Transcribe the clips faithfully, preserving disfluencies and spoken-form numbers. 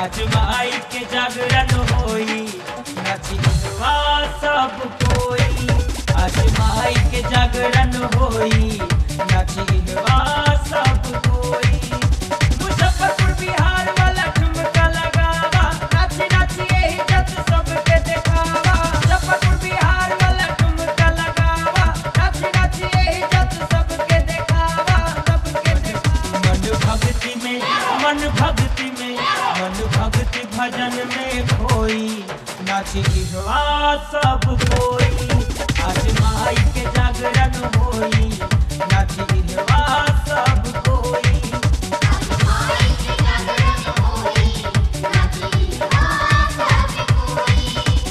आज माई के जागरण होई नाचिनवा सब कोई। आज माई के जागरण होई नाचिनवा सब कोई। मुजफ्फरपुर बिहार वाला ठुमका लगावा, नाची नाची यही जत सबके देखावा। मुजफ्फरपुर बिहार वाला ठुमका लगावा, नाची नाची यही जत सबके देखावा, सबके देखावा। मन भक्ति में मन भक्ति में मन भक्ति भजन में खोई नाची इहवा सब कोई। आज माई के जागरण होई नाची इहवा सब कोई। आज माई के जागरण होई नाची इहवा सब कोई।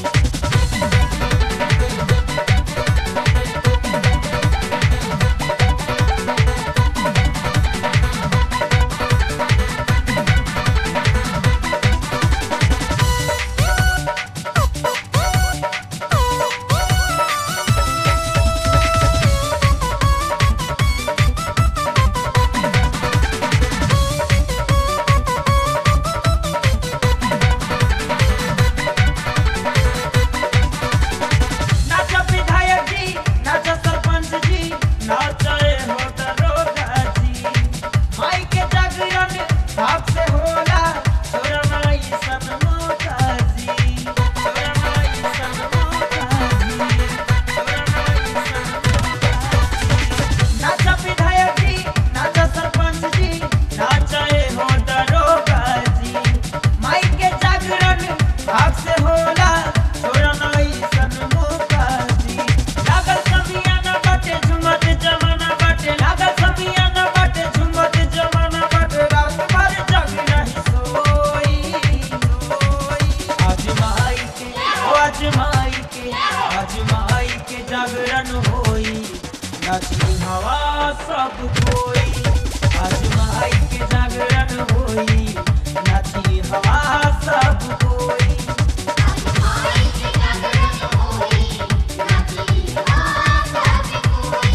नाचो विधायक जी, नाचो सरपंच जी, नाचे हो दरोगा जी। माई के जागरण भाग से होला, छोरा माई सन मोका जी। छोरा माई सन मोका जी, छोरा माई सन मोका जी। नाचो विधायक जी, नाचो सरपंच जी, नाचे हो दरोगा जी। माई के जागरण भाग से होला, छोरा माई सन मोका जी। लागल समियाना बाटे झुमत जमाना बाटे, लागल समियाना बाटे झुमत जमाना बाटे। रात भर जग नहीं सोई सोई। आज माई के ओ आज माई के आज माई के जागरण होई नाची हवा सब कोई। आज माई के जागरण होई नाची हवा सब कोई। आज माई के जागरण होई नाची इहवा सब कोई।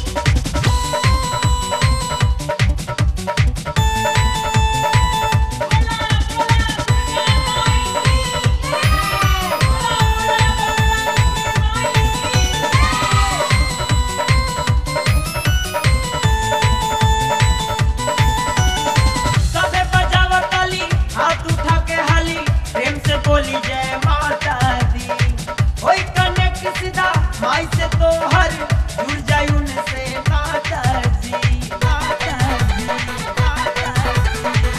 सबे बजावा ताली, हाथ उठा के हाली, प्रेम से बोली जय माता दी। होई कनेक्ट सीधा माई से तोहर, जुड़ जाई उनसे माता जी। माता जी, माता जी,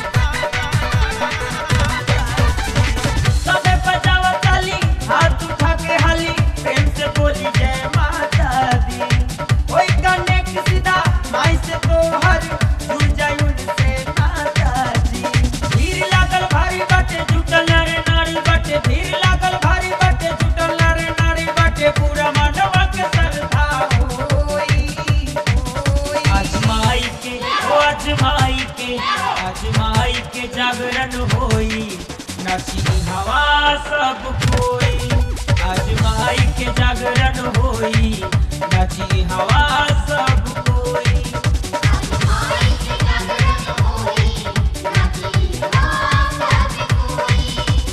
माता जी। सबे बजावा ताली, हाथ उठा के हाली, प्रेम से बोली जय माता दी। होई कनेक्ट सीधा माई से तोहर, जुड़ जाई उनसे माता जी। भीड़ लागल भारी बाटे, जुटल नारे नारी बाटे। भीड़ लागल भारी बाटे, जुटल नारे नारी बाटे। पूरा मानवा के श्रद्धा होई होई। आज माई के ओ आज माई के आज माई के जागरण होई नाची हवा सब कोई। आज माई के जागरण होई नाची हवा सब कोई। आज माई के जागरण होई नाची इहवा सब कोई।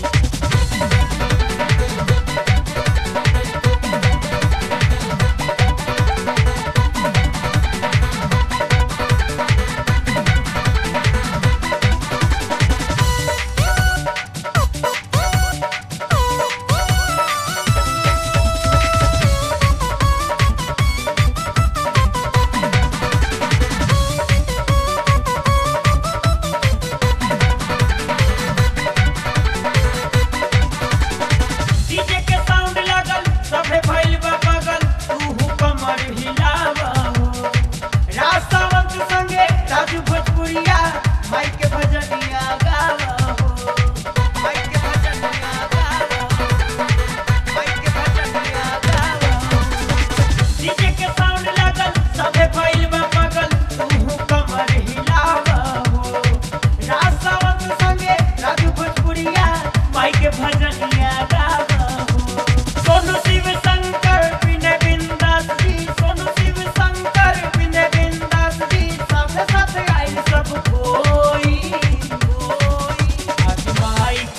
डीजे के साउंड लागल, सभे भइल बा बगल, तू कमर हिलावा हो। राज सावंत संगे राजू भोजपुरिया, माई के भजनिया गावा हो। माई के भजनिया गावा हो। माई के भजनिया गावा हो। डीजे के साउंड लागल, सभे भइल बा बगल, तू कमर हिलावा हो। राज सावंत संगे राजू भोजपुरिया, माई के भजनिया गावा हो। सोनू शिव शंकर विनय बिंदास जी, सोनू शिव शंकर विनय बिंदास जी। साथ साथ आई सब कोई कोई। आज माई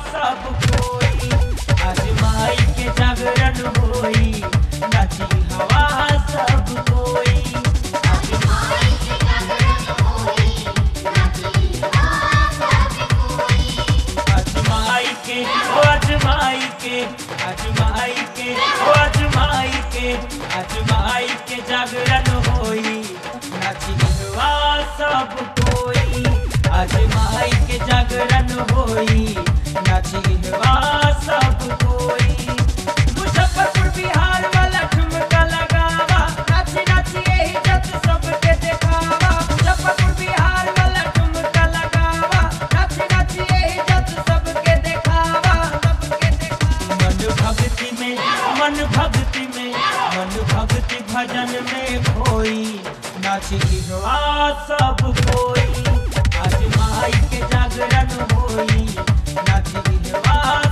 सब कोई। आज माई के जागरण होई नाची हवा सब कोई। आज माई के जागरण होई नाची हवा सब कोई। आज माई के ओ आज माई के आज माई के ओ आज माई के आज माई के जागरण होई नाची हवा सब कोई। आज माई के जागरण होई नाची हवा सब कोई। मुजफ्फरपुर बिहार वाला ठुमका लगावा नाची नाची यही जत सबके देखावा। मुजफ्फरपुर बिहार वाला ठुमका लगावा नाची नाची यही जत सबके देखावा सबके देखावा। मन भक्ति में मन भक्ति में मन भक्ति भजन में खोई नाची हवा सब कोई। आज माई के जागरण होई नाची हवा